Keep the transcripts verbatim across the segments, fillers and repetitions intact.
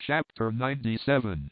Chapter ninety-seven.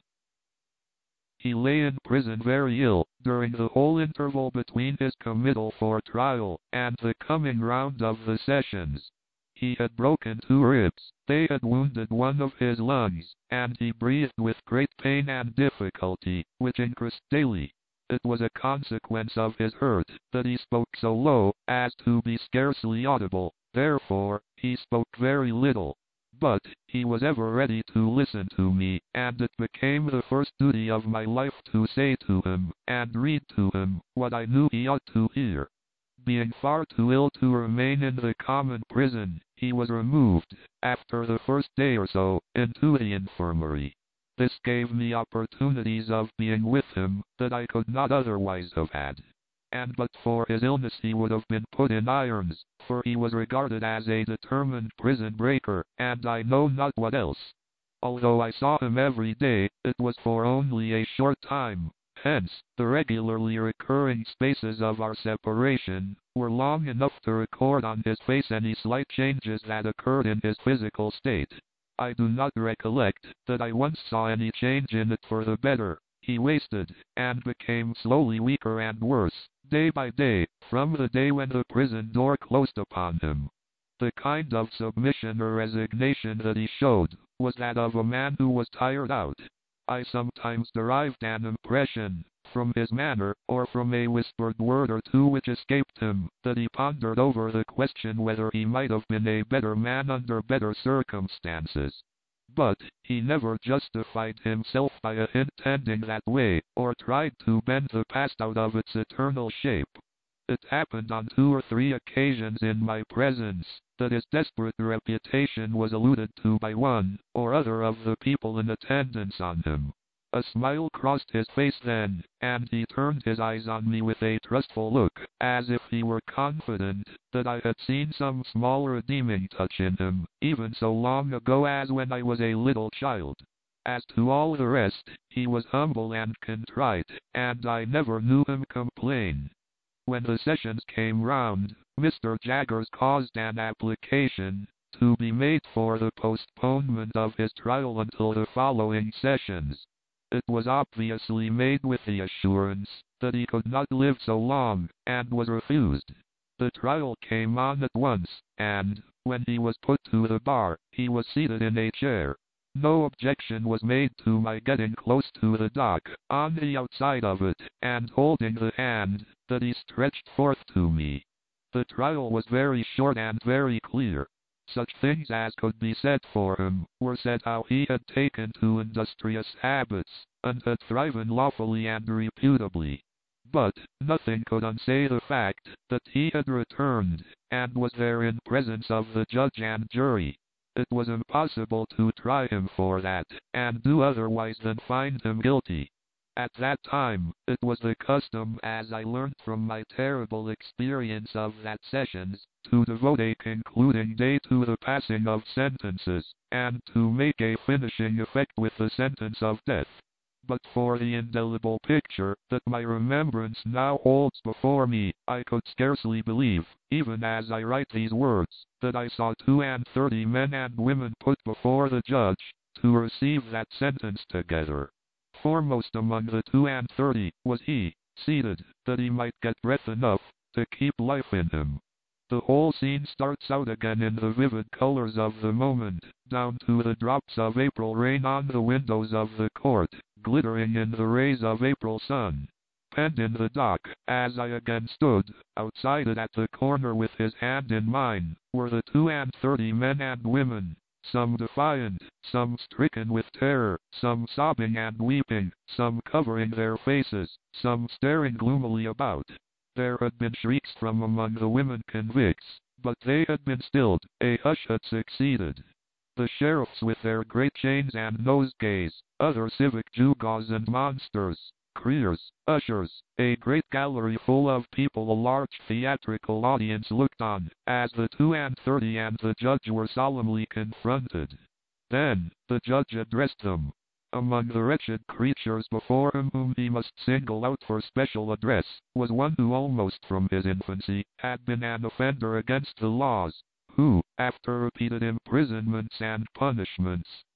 He lay in prison very ill, during the whole interval between his committal for trial, and the coming round of the sessions. He had broken two ribs, they had wounded one of his lungs, and he breathed with great pain and difficulty, which increased daily. It was a consequence of his hurt, that he spoke so low, as to be scarcely audible, therefore, he spoke very little. But, he was ever ready to listen to me, and it became the first duty of my life to say to him, and read to him, what I knew he ought to hear. Being far too ill to remain in the common prison, he was removed, after the first day or so, into the infirmary. This gave me opportunities of being with him, that I could not otherwise have had. And but for his illness he would have been put in irons, for he was regarded as a determined prison breaker, and I know not what else. Although I saw him every day, it was for only a short time. Hence, the regularly recurring spaces of our separation were long enough to record on his face any slight changes that occurred in his physical state. I do not recollect that I once saw any change in it for the better. He wasted, and became slowly weaker and worse, day by day, from the day when the prison door closed upon him. The kind of submission or resignation that he showed, was that of a man who was tired out. I sometimes derived an impression, from his manner, or from a whispered word or two which escaped him, that he pondered over the question whether he might have been a better man under better circumstances. But, he never justified himself by a hint tending that way, or tried to bend the past out of its eternal shape. It happened on two or three occasions in my presence, that his desperate reputation was alluded to by one or other of the people in attendance on him. A smile crossed his face then, and he turned his eyes on me with a trustful look, as if he were confident that I had seen some small redeeming touch in him, even so long ago as when I was a little child. As to all the rest, he was humble and contrite, and I never knew him complain. When the sessions came round, Mister Jaggers caused an application to be made for the postponement of his trial until the following sessions. It was obviously made with the assurance that he could not live so long, and was refused. The trial came on at once, and, when he was put to the bar, he was seated in a chair. No objection was made to my getting close to the dock, on the outside of it, and holding the hand that he stretched forth to me. The trial was very short and very clear. Such things as could be said for him, were said how he had taken to industrious habits, and had thriven lawfully and reputably. But, nothing could unsay the fact, that he had returned, and was there in presence of the judge and jury. It was impossible to try him for that, and do otherwise than find him guilty. At that time, it was the custom, as I learnt from my terrible experience of that sessions, to devote a concluding day to the passing of sentences, and to make a finishing effect with the sentence of death. But for the indelible picture that my remembrance now holds before me, I could scarcely believe, even as I write these words, that I saw two and thirty men and women put before the judge, to receive that sentence together. Foremost among the two and thirty, was he, seated, that he might get breath enough, to keep life in him. The whole scene starts out again in the vivid colors of the moment, down to the drops of April rain on the windows of the court, glittering in the rays of April sun. Penned in the dock, as I again stood, outside it at the corner with his hand in mine, were the two and thirty men and women. Some defiant, some stricken with terror, some sobbing and weeping, some covering their faces, some staring gloomily about. There had been shrieks from among the women convicts, but they had been stilled, a hush had succeeded. The sheriffs with their great chains and nosegays, other civic gewgaws and monsters, criers, ushers, a great gallery full of people, a large theatrical audience looked on, as the two and thirty and the judge were solemnly confronted. Then, the judge addressed them. Among the wretched creatures before him whom he must single out for special address, was one who almost from his infancy, had been an offender against the laws, who, after repeated imprisonments and punishments,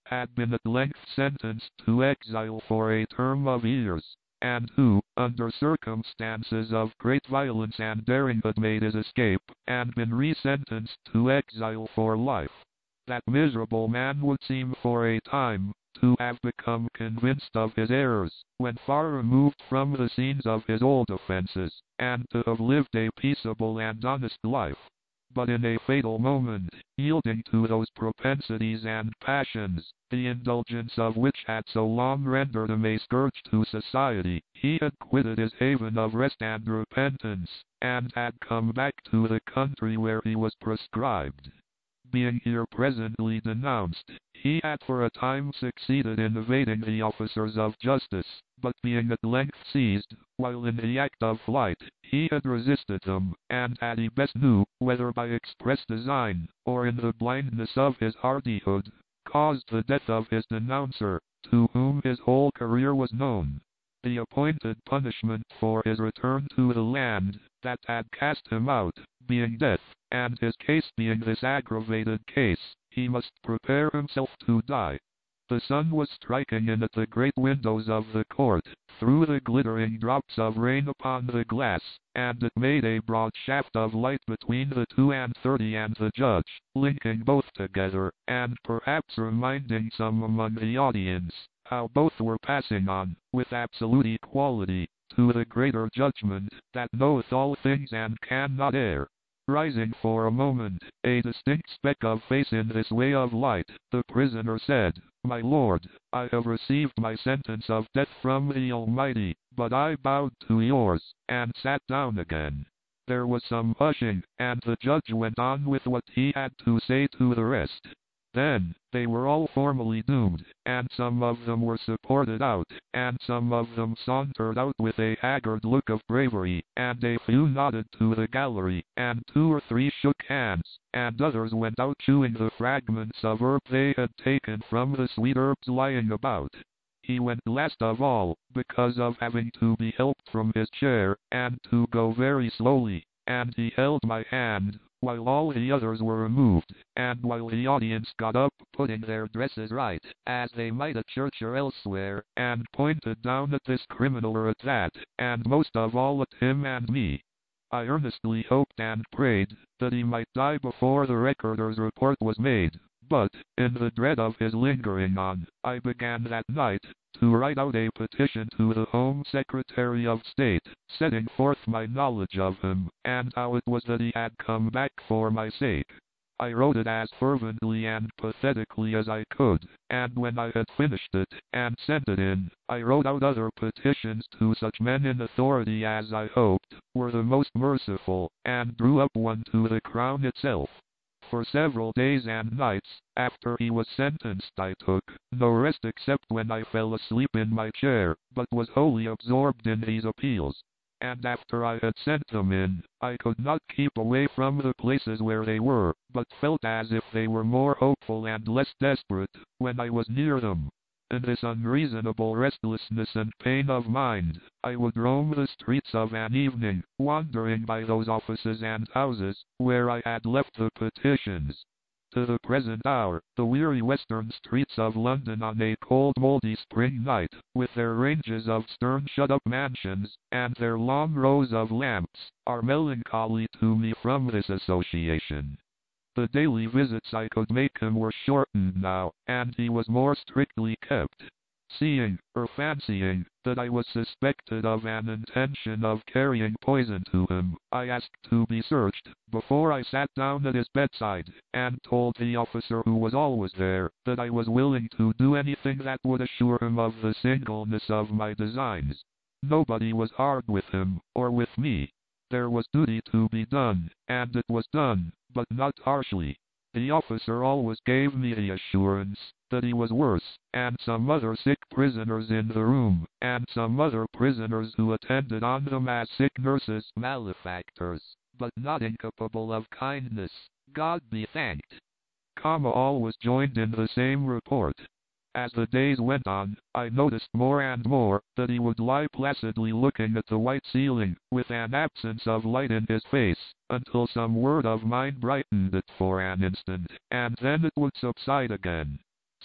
had been at length sentenced to exile for a term of years, and who, under circumstances of great violence and daring, had made his escape, and been resentenced to exile for life. That miserable man would seem for a time to have become convinced of his errors, when far removed from the scenes of his old offences, and to have lived a peaceable and honest life. But in a fatal moment, yielding to those propensities and passions, the indulgence of which had so long rendered him a scourge to society, he had quitted his haven of rest and repentance, and had come back to the country where he was proscribed. Being here presently denounced, he had for a time succeeded in evading the officers of justice, but being at length seized, while in the act of flight, he had resisted them, and had he best knew, whether by express design, or in the blindness of his hardihood, caused the death of his denouncer, to whom his whole career was known. The appointed punishment for his return to the land that had cast him out, being death, and his case being this aggravated case, he must prepare himself to die. The sun was striking in at the great windows of the court, through the glittering drops of rain upon the glass, and it made a broad shaft of light between the two and thirty and the judge, linking both together, and perhaps reminding some among the audience how both were passing on, with absolute equality, to the greater judgment, that knoweth all things and cannot err. Rising for a moment, a distinct speck of face in this way of light, the prisoner said, "My lord, I have received my sentence of death from the Almighty," but I bowed to yours, and sat down again. There was some hushing, and the judge went on with what he had to say to the rest. Then, they were all formally doomed, and some of them were supported out, and some of them sauntered out with a haggard look of bravery, and a few nodded to the gallery, and two or three shook hands, and others went out chewing the fragments of herb they had taken from the sweet herbs lying about. He went last of all, because of having to be helped from his chair, and to go very slowly, and he held my hand, while all the others were removed, and while the audience got up, putting their dresses right, as they might at church or elsewhere, and pointed down at this criminal or at that, and most of all at him and me. I earnestly hoped and prayed that he might die before the recorder's report was made, but, in the dread of his lingering on, I began that night to write out a petition to the Home Secretary of State, setting forth my knowledge of him, and how it was that he had come back for my sake. I wrote it as fervently and pathetically as I could, and when I had finished it, and sent it in, I wrote out other petitions to such men in authority as I hoped were the most merciful, and drew up one to the Crown itself. For several days and nights, after he was sentenced, I took no rest except when I fell asleep in my chair, but was wholly absorbed in these appeals. And after I had sent them in, I could not keep away from the places where they were, but felt as if they were more hopeful and less desperate when I was near them. In this unreasonable restlessness and pain of mind, I would roam the streets of an evening, wandering by those offices and houses where I had left the petitions. To the present hour, the weary western streets of London on a cold mouldy spring night, with their ranges of stern shut-up mansions, and their long rows of lamps, are melancholy to me from this association. The daily visits I could make him were shortened now, and he was more strictly kept. Seeing, or fancying, that I was suspected of an intention of carrying poison to him, I asked to be searched, before I sat down at his bedside, and told the officer who was always there, that I was willing to do anything that would assure him of the singleness of my designs. Nobody was hard with him, or with me. There was duty to be done, and it was done, but not harshly. The officer always gave me the assurance that he was worse, and some other sick prisoners in the room, and some other prisoners who attended on them as sick nurses, malefactors, but not incapable of kindness, God be thanked. Comma always joined in the same report. As the days went on, I noticed more and more that he would lie placidly looking at the white ceiling, with an absence of light in his face, until some word of mine brightened it for an instant, and then it would subside again.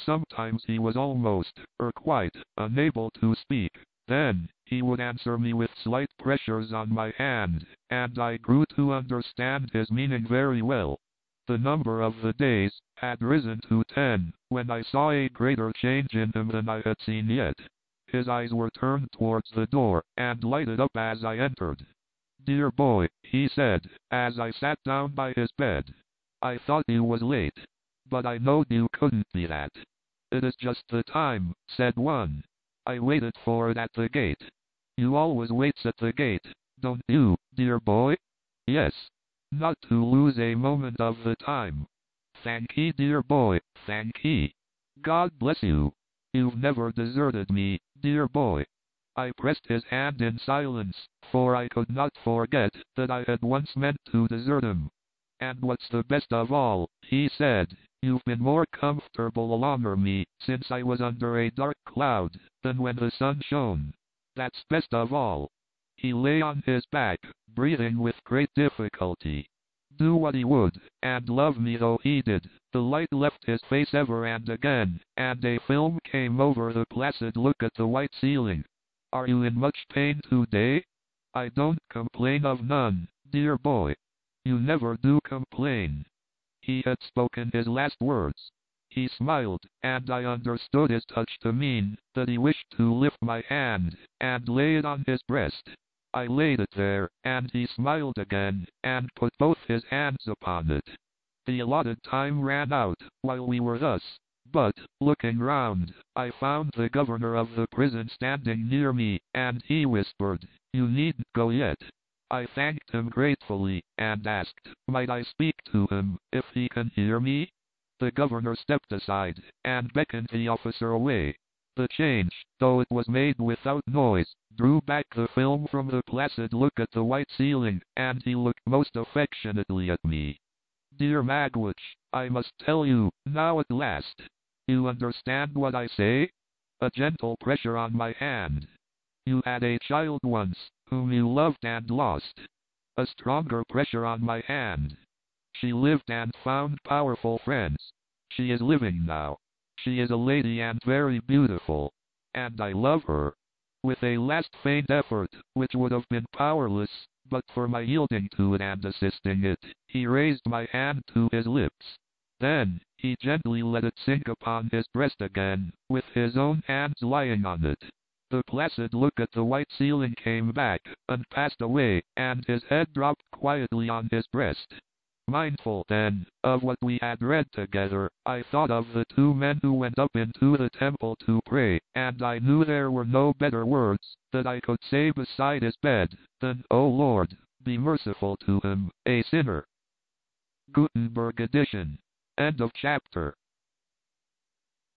Sometimes he was almost, or quite, unable to speak. Then, he would answer me with slight pressures on my hand, and I grew to understand his meaning very well. The number of the days had risen to ten, when I saw a greater change in him than I had seen yet. His eyes were turned towards the door, and lighted up as I entered. "Dear boy," he said, as I sat down by his bed. "I thought you was late, but I knowed you couldn't be that." "It is just the time," said one. "I waited for it at the gate." "You always waits at the gate, don't you, dear boy?" "Yes. Not to lose a moment of the time." "Thankee, dear boy, thankee. God bless you. You've never deserted me, dear boy." I pressed his hand in silence, for I could not forget that I had once meant to desert him. "And what's the best of all," he said, "you've been more comfortable alonger me, since I was under a dark cloud, than when the sun shone. That's best of all." He lay on his back, breathing with great difficulty. Do what he would, and love me though he did, the light left his face ever and again, and a film came over the placid look at the white ceiling. "Are you in much pain today?" "I don't complain of none, dear boy." "You never do complain." He had spoken his last words. He smiled, and I understood his touch to mean that he wished to lift my hand, and lay it on his breast. I laid it there, and he smiled again, and put both his hands upon it. The allotted time ran out, while we were thus, but, looking round, I found the governor of the prison standing near me, and he whispered, "You needn't go yet." I thanked him gratefully, and asked, might I speak to him, if he can hear me? The governor stepped aside, and beckoned the officer away. The change, though it was made without noise, drew back the film from the placid look at the white ceiling, and he looked most affectionately at me. "Dear Magwitch, I must tell you, now at last. You understand what I say?" A gentle pressure on my hand. "You had a child once, whom you loved and lost." A stronger pressure on my hand. "She lived and found powerful friends. She is living now. She is a lady and very beautiful. And I love her." With a last faint effort, which would have been powerless, but for my yielding to it and assisting it, he raised my hand to his lips. Then, he gently let it sink upon his breast again, with his own hands lying on it. The placid look at the white ceiling came back, and passed away, and his head dropped quietly on his breast. Mindful, then, of what we had read together, I thought of the two men who went up into the temple to pray, and I knew there were no better words that I could say beside his bed, than, "O Lord, be merciful to him, a sinner." Gutenberg edition. End of chapter.